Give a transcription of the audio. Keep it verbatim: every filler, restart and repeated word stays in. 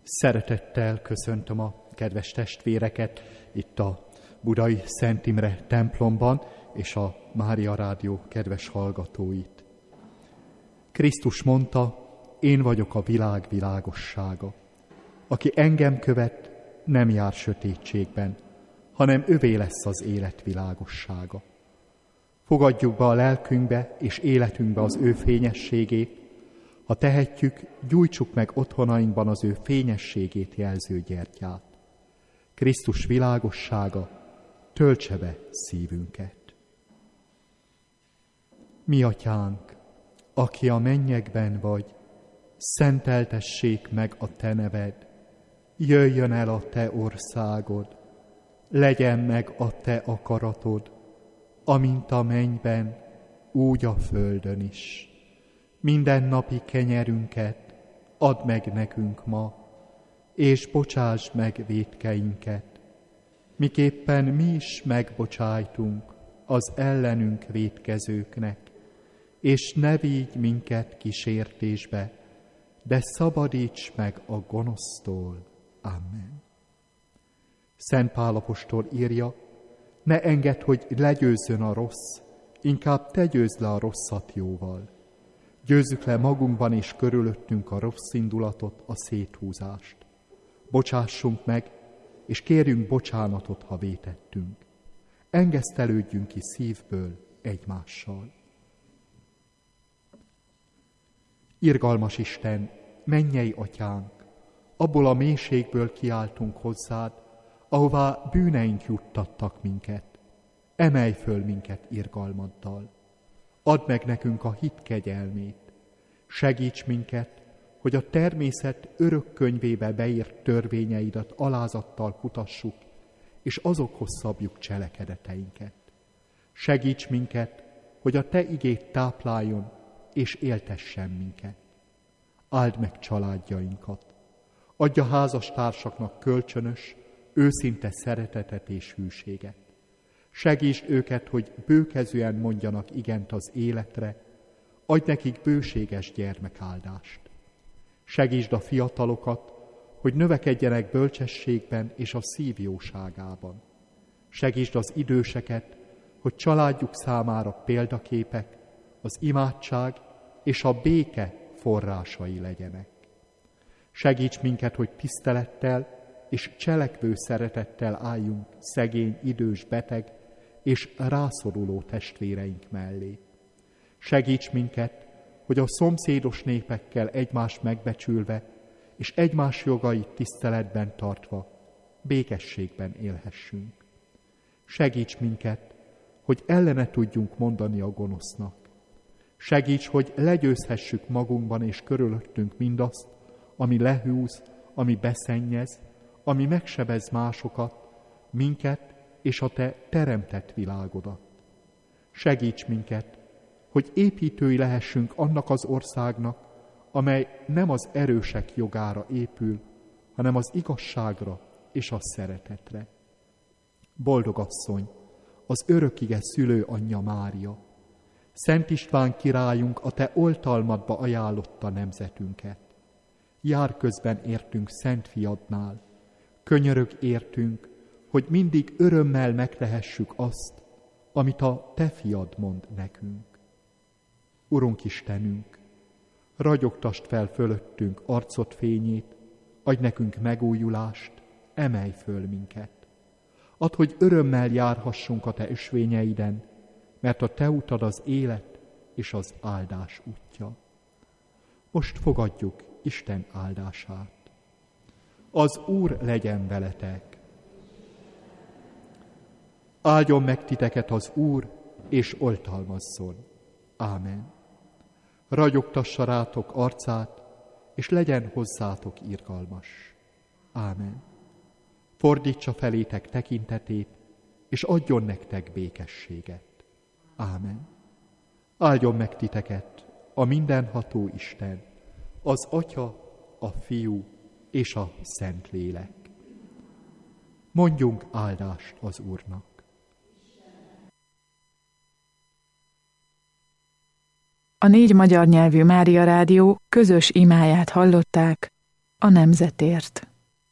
Szeretettel köszöntöm a kedves testvéreket itt a Budai Szent Imre templomban, és a Mária Rádió kedves hallgatóit. Krisztus mondta, én vagyok a világ világossága. Aki engem követ, nem jár sötétségben, hanem övé lesz az élet világossága. Fogadjuk be a lelkünkbe és életünkbe az ő fényességét, ha tehetjük, gyújtsuk meg otthonainkban az ő fényességét jelző gyertyát. Krisztus világossága töltse be szívünket. Mi atyánk, aki a mennyekben vagy, szenteltessék meg a te neved, jöjjön el a te országod, legyen meg a te akaratod, amint a mennyben, úgy a földön is. Minden napi kenyerünket add meg nekünk ma, és bocsásd meg vétkeinket, miképpen mi is megbocsájtunk az ellenünk vétkezőknek, és ne vigy minket kísértésbe, de szabadíts meg a gonosztól. Amen. Szent Pál apostol írja, ne engedd, hogy legyőzzön a rossz, inkább te győzd le a rosszat jóval. Győzzük le magunkban és körülöttünk a rossz indulatot, a széthúzást. Bocsássunk meg, és kérjünk bocsánatot, ha vétettünk. Engesztelődjünk ki szívből egymással. Irgalmas Isten, mennyei atyánk, abból a mélységből kiáltunk hozzád, ahová bűneink juttattak minket. Emelj föl minket irgalmaddal. Add meg nekünk a hit kegyelmét. Segíts minket, hogy a természet örök könyvébe beírt törvényeidet alázattal kutassuk, és azokhoz szabjuk cselekedeteinket. Segíts minket, hogy a te igét tápláljon, és éltessen minket. Áld meg családjainkat. Adj a házastársaknak kölcsönös, őszinte szeretetet és hűséget. Segítsd őket, hogy bőkezűen mondjanak igent az életre, adj nekik bőséges gyermekáldást. Segítsd a fiatalokat, hogy növekedjenek bölcsességben és a szív jóságában. Segítsd az időseket, hogy családjuk számára példaképek, az imádság és a béke forrásai legyenek. Segíts minket, hogy tisztelettel és cselekvő szeretettel álljunk szegény, idős, beteg és rászoruló testvéreink mellé. Segíts minket, hogy a szomszédos népekkel egymást megbecsülve és egymás jogait tiszteletben tartva békességben élhessünk. Segíts minket, hogy ellene tudjunk mondani a gonosznak. Segíts, hogy legyőzhessük magunkban és körülöttünk mindazt, ami lehúz, ami beszennyez, ami megsebez másokat, minket és a te teremtett világodat. Segíts minket, hogy építői lehessünk annak az országnak, amely nem az erősek jogára épül, hanem az igazságra és a szeretetre. Boldog asszony, az örökige szülő anyja Mária, Szent István királyunk a te oltalmadba ajánlotta nemzetünket. Jár közben értünk Szent Fiadnál, könyörög értünk, hogy mindig örömmel meglehessük azt, amit a te fiad mond nekünk. Urunk Istenünk, ragyogtasd fel fölöttünk arcod fényét, adj nekünk megújulást, emelj föl minket. Add, hogy örömmel járhassunk a te ösvényeiden, mert a te utad az élet és az áldás útja. Most fogadjuk Isten áldását. Az Úr legyen veletek. Áldjon meg titeket az Úr, és oltalmazzon. Ámen. Ragyogtassa rátok arcát, és legyen hozzátok irgalmas. Ámen. Fordítsa felétek tekintetét, és adjon nektek békességet. Ámen. Áldjon meg titeket a mindenható Isten, az Atya, a Fiú és a Szentlélek. Mondjunk áldást az Úrnak. A négy magyar nyelvű Mária Rádió közös imáját hallották. a nemzetért.